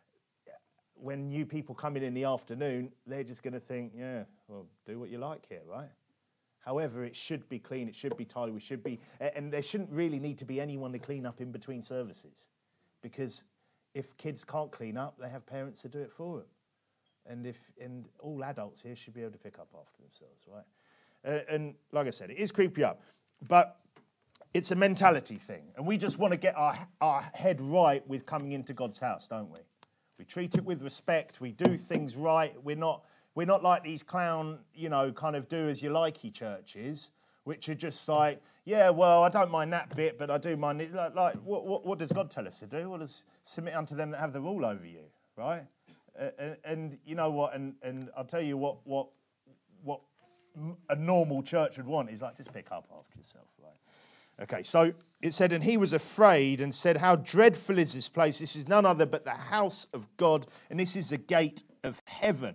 when new people come in in the afternoon, they're just going to think, yeah, well, do what you like here, right? However, it should be clean, it should be tidy, we should be, and there shouldn't really need to be anyone to clean up in between services, because if kids can't clean up, they have parents to do it for them. And if and all adults here should be able to pick up after themselves, right? Uh, and like I said, it is creepy up, but it's a mentality thing, and we just want to get our our head right with coming into God's house, don't we? We treat it with respect. We do things right. We're not we're not like these clown, you know, kind of do as you likey churches, which are just like, yeah, well, I don't mind that bit, but I do mind it. Like, like what, what, what does God tell us to do? Well, let's submit unto them that have the rule over you, right? Uh, and, and you know what? And and I'll tell you what what what a normal church would want is like, just pick up after yourself, right? Okay, so it said, and he was afraid and said, how dreadful is this place? This is none other but the house of God, and this is the gate of heaven.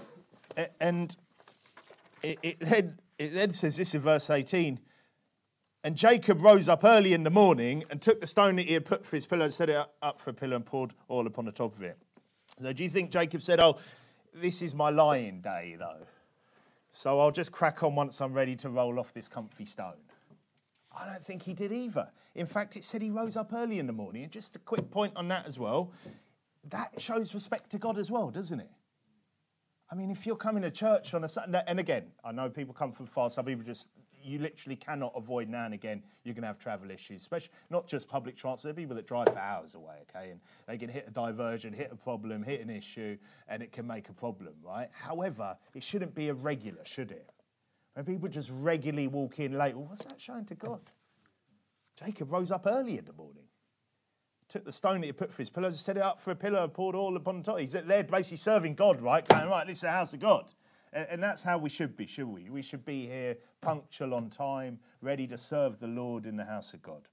And it, it, then, it then says this in verse eighteen, and Jacob rose up early in the morning and took the stone that he had put for his pillow and set it up for a pillow and poured oil upon the top of it. So do you think Jacob said, oh, this is my lying day, though, so I'll just crack on once I'm ready to roll off this comfy stone? I don't think he did either. In fact, it said he rose up early in the morning. And just a quick point on that as well. That shows respect to God as well, doesn't it? I mean, if you're coming to church on a Sunday, and again, I know people come from far, some people just, you literally cannot avoid now and again, you're going to have travel issues, especially not just public transport, people that drive for hours away, okay? And they can hit a diversion, hit a problem, hit an issue, and it can make a problem, right? However, it shouldn't be a regular, should it? When people just regularly walk in late, well, what's that showing to God? Jacob rose up early in the morning, took the stone that he put for his pillows, set it up for a pillow, poured oil upon the top. He's there basically serving God, right? Going, right, this is the house of God. And, and that's how we should be, should we? We should be here punctual on time, ready to serve the Lord in the house of God.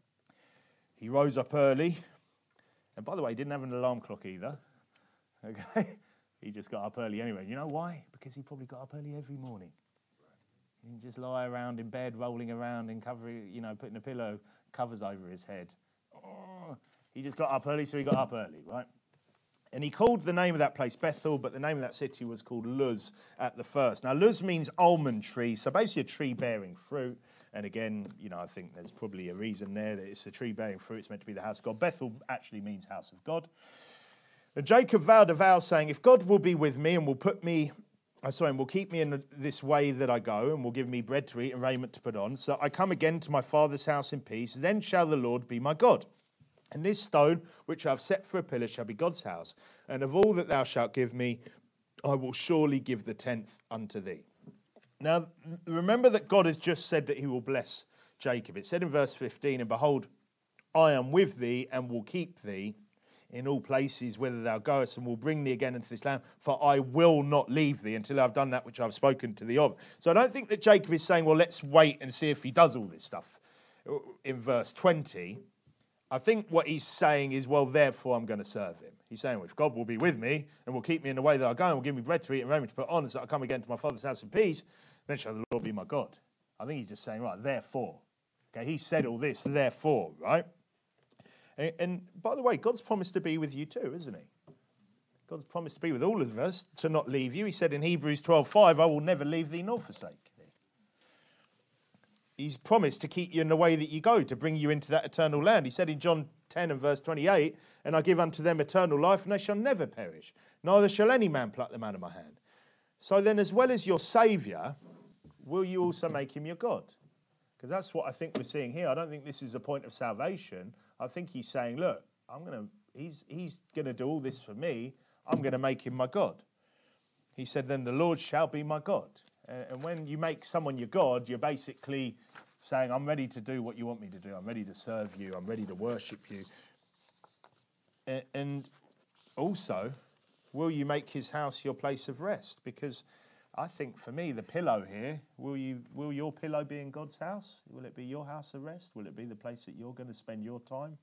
He rose up early. And by the way, he didn't have an alarm clock either. Okay? He just got up early anyway. You know why? Because he probably got up early every morning. He didn't just lie around in bed, rolling around and covering, you know, putting a pillow covers over his head. Oh, he just got up early, so he got up early, right? And he called the name of that place Bethel, but the name of that city was called Luz at the first. Now, Luz means almond tree, so basically a tree bearing fruit. And again, you know, I think there's probably a reason there that it's a tree bearing fruit. It's meant to be the house of God. Bethel actually means house of God. And Jacob vowed a vow saying, if God will be with me and will put me... I saw him, will keep me in this way that I go, and will give me bread to eat and raiment to put on. So I come again to my father's house in peace. Then shall the Lord be my God. And this stone, which I have set for a pillar, shall be God's house. And of all that thou shalt give me, I will surely give the tenth unto thee. Now, remember that God has just said that he will bless Jacob. It said in verse fifteen, and behold, I am with thee and will keep thee in all places, whither thou goest, and will bring thee again into this land, for I will not leave thee until I've done that which I've spoken to thee of. So I don't think that Jacob is saying, well, let's wait and see if he does all this stuff in verse twenty. I think what he's saying is, well, therefore I'm going to serve him. He's saying, well, if God will be with me and will keep me in the way that I go and will give me bread to eat and raiment to put on, so that I come again to my father's house in peace, then shall the Lord be my God. I think he's just saying, right, therefore. Okay, he said all this, therefore, right? And, and by the way, God's promised to be with you too, isn't he? God's promised to be with all of us, to not leave you. He said in Hebrews twelve five, I will never leave thee nor forsake thee. He's promised to keep you in the way that you go, to bring you into that eternal land. He said in John ten and verse twenty-eight, and I give unto them eternal life, and they shall never perish, neither shall any man pluck them out of my hand. So then, as well as your Saviour, will you also make him your God? Because that's what I think we're seeing here. I don't think this is a point of salvation. I think he's saying, look, I'm going to, he's, he's going to do all this for me. I'm going to make him my God. He said, then the Lord shall be my God. And when you make someone your God, you're basically saying, I'm ready to do what you want me to do. I'm ready to serve you. I'm ready to worship you. And also, will you make his house your place of rest? Because I think for me, the pillow here, will you will your pillow be in God's house? Will it be your house of rest? Will it be the place that you're going to spend your time?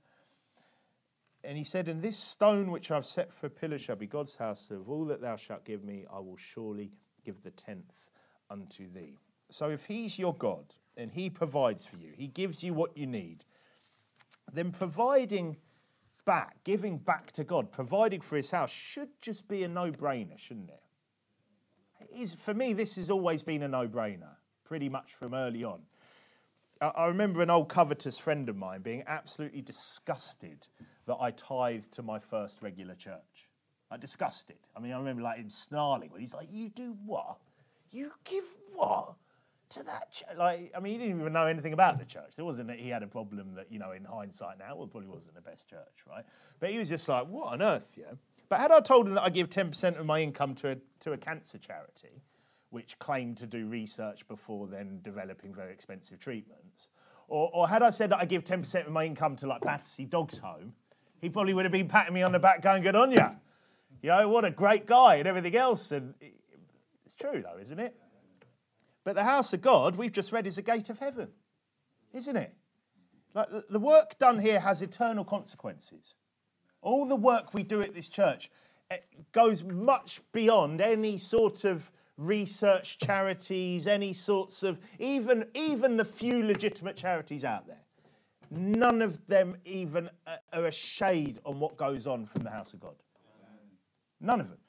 And he said, and this stone which I've set for a pillar shall be God's house. Of all that thou shalt give me, I will surely give the tenth unto thee. So if he's your God and he provides for you, he gives you what you need, then providing back, giving back to God, providing for his house should just be a no-brainer, shouldn't it? It is, for me, this has always been a no-brainer, pretty much from early on. I, I remember an old covetous friend of mine being absolutely disgusted that I tithed to my first regular church. Like, disgusted. I mean, I remember like him snarling when he's like, you do what? You give what? To that church? Like, I mean, he didn't even know anything about the church. It wasn't that he had a problem that, you know, in hindsight now, well, it probably wasn't the best church, right? But he was just like, what on earth, yeah? But had I told him that I give ten percent of my income to a, to a cancer charity, which claimed to do research before then developing very expensive treatments, or, or had I said that I give ten percent of my income to, like, Battersea Dogs Home, he probably would have been patting me on the back going, good on ya. You know, what a great guy and everything else. And it's true, though, isn't it? But the house of God, we've just read, is a gate of heaven, isn't it? Like, the work done here has eternal consequences. All the work we do at this church goes much beyond any sort of research charities, any sorts of, even, even the few legitimate charities out there. None of them even are a shade on what goes on from the house of God. None of them.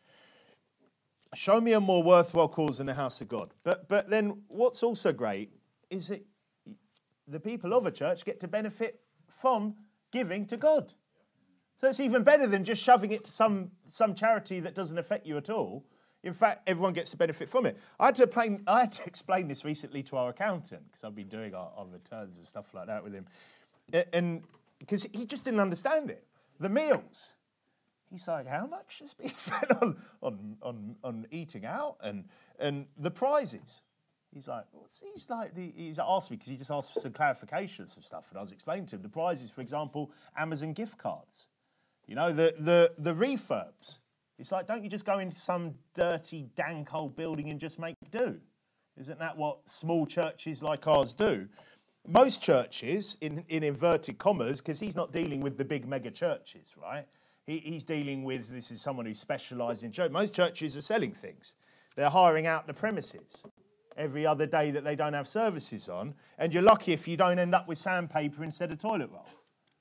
Show me a more worthwhile cause than the house of God. But but then what's also great is that the people of a church get to benefit from giving to God. So it's even better than just shoving it to some, some charity that doesn't affect you at all. In fact, everyone gets to benefit from it. I had to, explain, I had to explain this recently to our accountant, because I've been doing our, our returns and stuff like that with him. And because he just didn't understand it. The meals. He's like, how much has been spent on, on, on, on eating out? And and the prizes. He's like, what's he's like? He's asked me, because he just asked for some clarifications of stuff. And I was explaining to him the prizes, for example, Amazon gift cards. You know, the, the, the refurbs. It's like, don't you just go into some dirty, dank old building and just make do? Isn't that what small churches like ours do? Most churches, in, in inverted commas, because he's not dealing with the big mega churches, right? He, he's dealing with, this is someone who specialises in church. Most churches are selling things. They're hiring out the premises every other day that they don't have services on. And you're lucky if you don't end up with sandpaper instead of toilet roll.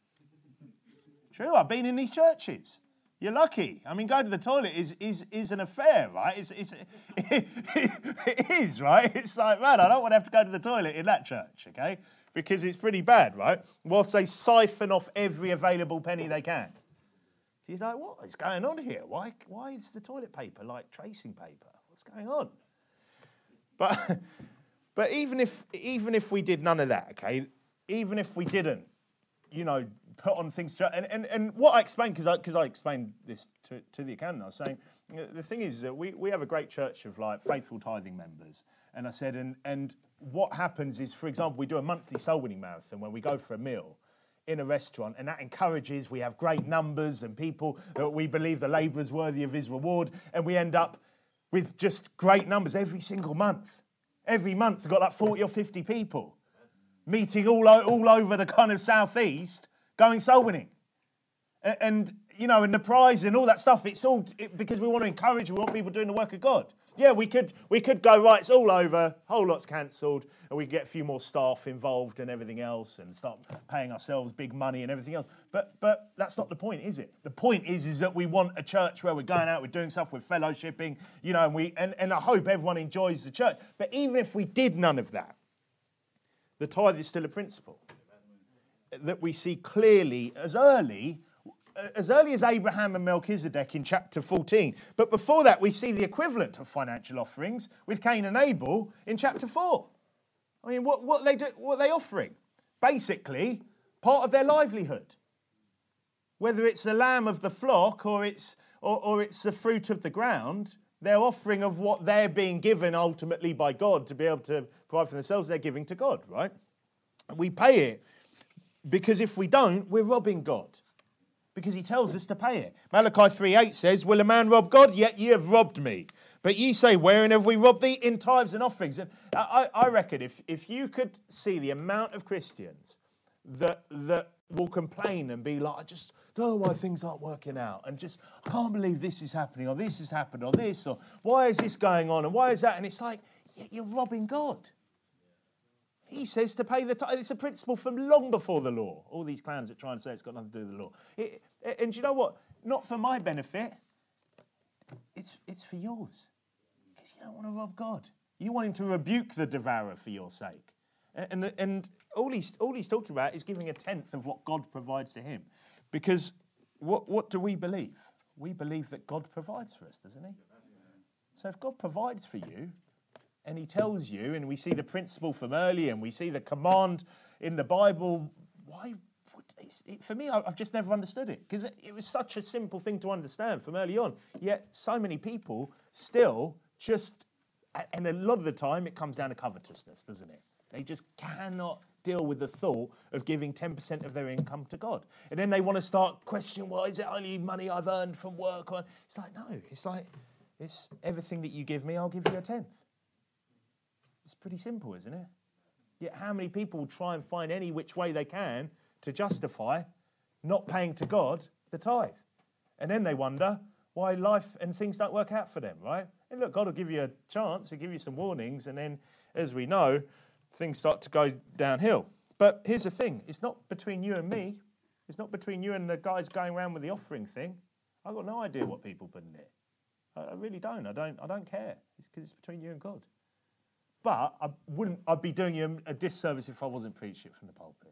True, I've been in these churches. You're lucky. I mean, going to the toilet is is is an affair, right? It's, it's, it, it is, right? It's like, man, I don't want to have to go to the toilet in that church, okay? Because it's pretty bad, right? Whilst they siphon off every available penny they can. He's like, what is going on here? Why, why is the toilet paper like tracing paper? What's going on? But but even if even if we did none of that, okay, even if we didn't, you know, put on things to, and, and, and what I explained, because I, because I explained this to, to the accountant, I was saying, you know, the thing is that we, we have a great church of like faithful tithing members. And I said, and, and what happens is, for example, we do a monthly soul winning marathon when we go for a meal in a restaurant, and that encourages, we have great numbers and people that we believe the labourer is worthy of his reward, and we end up with just great numbers every single month. Every month we've got like forty or fifty people meeting all, all over the kind of southeast, going soul winning. And, and, you know, and the prize and all that stuff, it's all it, because we want to encourage, we want people doing the work of God. Yeah, we could we could go, right, it's all over, whole lot's cancelled, and we get a few more staff involved and everything else and start paying ourselves big money and everything else. But but that's not the point, is it? The point is is that we want a church where we're going out, we're doing stuff, we're fellowshipping, you know, and we and, and I hope everyone enjoys the church. But even if we did none of that, the tithe is still a principle that we see clearly as early as early as Abraham and Melchizedek in chapter fourteen. But before that, we see the equivalent of financial offerings with Cain and Abel in chapter four. I mean, what, what, they do, what are they offering? Basically, part of their livelihood. Whether it's the lamb of the flock or it's, or, or it's the fruit of the ground, they're offering of what they're being given ultimately by God to be able to provide for themselves, they're giving to God, right? We pay it because if we don't, we're robbing God. Because he tells us to pay it. Malachi three eight says, will a man rob God? Yet ye have robbed me. But ye say, wherein have we robbed thee? In tithes and offerings. And I, I reckon if, if you could see the amount of Christians that that will complain and be like, I just don't know why things aren't working out. And just, I can't believe this is happening, or this has happened, or this, or why is this going on, and why is that? And it's like, you're robbing God. He says to pay the tithe. It's a principle from long before the law. All these clowns that try and say it's got nothing to do with the law. It, and you know what? Not for my benefit. It's, it's for yours. Because you don't want to rob God. You want him to rebuke the devourer for your sake. And, and, and all, he's, all he's talking about is giving a tenth of what God provides to him. Because what, what do we believe? We believe that God provides for us, doesn't he? So if God provides for you, and he tells you, and we see the principle from earlier, and we see the command in the Bible, why would it, for me, I've just never understood it, because it was such a simple thing to understand from early on. Yet so many people still just, and a lot of the time it comes down to covetousness, doesn't it? They just cannot deal with the thought of giving ten percent of their income to God. And then they want to start questioning, well, is it only money I've earned from work? It's like, no, it's like, it's everything that you give me, I'll give you a tenth. It's pretty simple, isn't it? Yet how many people try and find any which way they can to justify not paying to God the tithe? And then they wonder why life and things don't work out for them, right? And look, God will give you a chance, he'll give you some warnings, and then, as we know, things start to go downhill. But here's the thing, it's not between you and me. It's not between you and the guys going around with the offering thing. I've got no idea what people put in it. I, I really don't. I don't I don't care. It's because it's between you and God. But I wouldn't. I'd be doing you a disservice if I wasn't preaching it from the pulpit.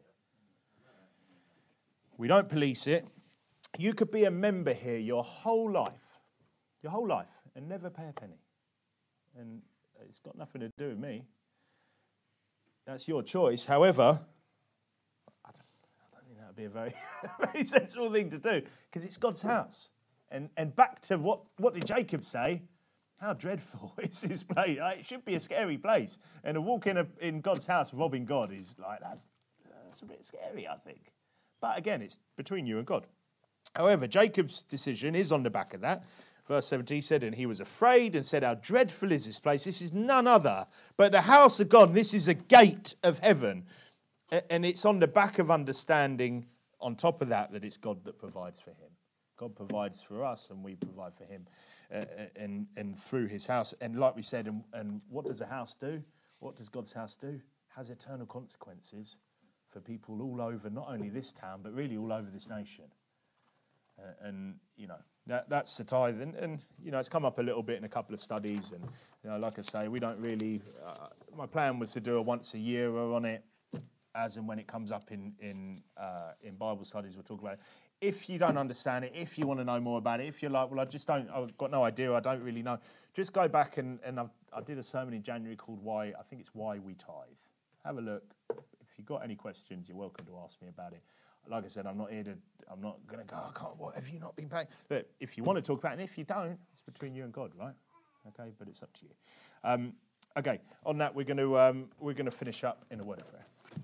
We don't police it. You could be a member here your whole life, your whole life, and never pay a penny. And it's got nothing to do with me. That's your choice. However, I don't, I don't think that would be a very, very sensible thing to do, because it's God's house. And and back to what, what did Jacob say? How dreadful is this place? It should be a scary place. And to walk in a, in God's house robbing God is like, that's, that's a bit scary, I think. But again, it's between you and God. However, Jacob's decision is on the back of that. Verse seventeen said, and he was afraid and said, how dreadful is this place? This is none other but the house of God. And this is a gate of heaven. And it's on the back of understanding, on top of that, that it's God that provides for him. God provides for us and we provide for him. Uh, and and through his house. And like we said, and, and what does a house do? What does God's house do? It has eternal consequences for people all over, not only this town, but really all over this nation. Uh, and, you know, that that's the tithe. And, and, you know, it's come up a little bit in a couple of studies. And, you know, like I say, we don't really, uh, my plan was to do a once a year on it, as and when it comes up in, in, uh, in Bible studies, we'll talk about it. If you don't understand it, if you want to know more about it, if you're like, well, I just don't, I've got no idea, I don't really know, just go back and, and I've, I did a sermon in January called Why, I think it's Why We Tithe. Have a look. If you've got any questions, you're welcome to ask me about it. Like I said, I'm not here to, I'm not going to go, I can't, what, have you not been paying? But if you want to talk about it, and if you don't, it's between you and God, right? Okay, but it's up to you. Um, okay, on that, we're going to, um, we're going to finish up in a word of prayer.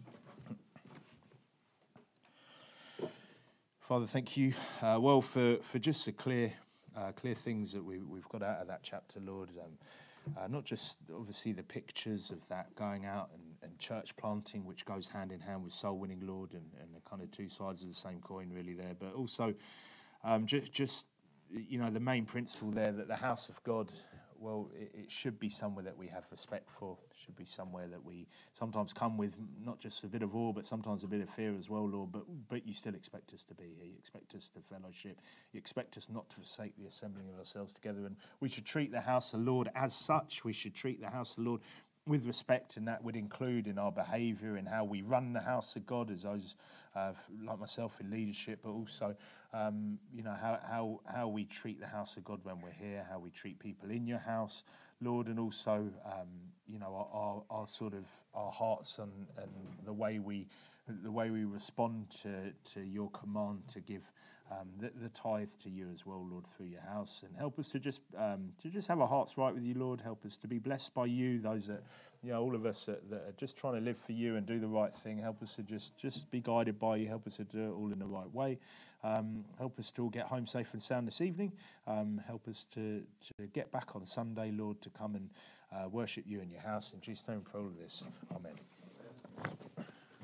Father, thank you, uh, well, for, for just the clear uh, clear things that we, we've got out of that chapter, Lord. Um, uh, not just, obviously, the pictures of that going out and, and church planting, which goes hand in hand with soul winning, Lord, and, and the kind of two sides of the same coin, really, there. But also, um, just, just, you know, the main principle there that the house of God, well, it, it should be somewhere that we have respect for. It should be somewhere that we sometimes come with not just a bit of awe, but sometimes a bit of fear as well, Lord. But but you still expect us to be here. You expect us to fellowship. You expect us not to forsake the assembling of ourselves together. And we should treat the house of the Lord as such. We should treat the house of the Lord with respect, and that would include in our behaviour, in how we run the house of God, as those uh, like myself in leadership, but also, um, you know, how, how how we treat the house of God when we're here, how we treat people in your house, Lord, and also, um, you know, our, our, our sort of our hearts and, and the way we the way we respond to, to your command to give um, the, the tithe to you as well, Lord, through your house, and help us to just um, to just have our hearts right with you, Lord. Help us to be blessed by you. Those that, you know, all of us that, that are just trying to live for you and do the right thing. Help us to just just be guided by you. Help us to do it all in the right way. Um, help us to all get home safe and sound this evening. Um, help us to to get back on Sunday, Lord, to come and uh, worship you in your house. In Jesus' name, for all of this, amen.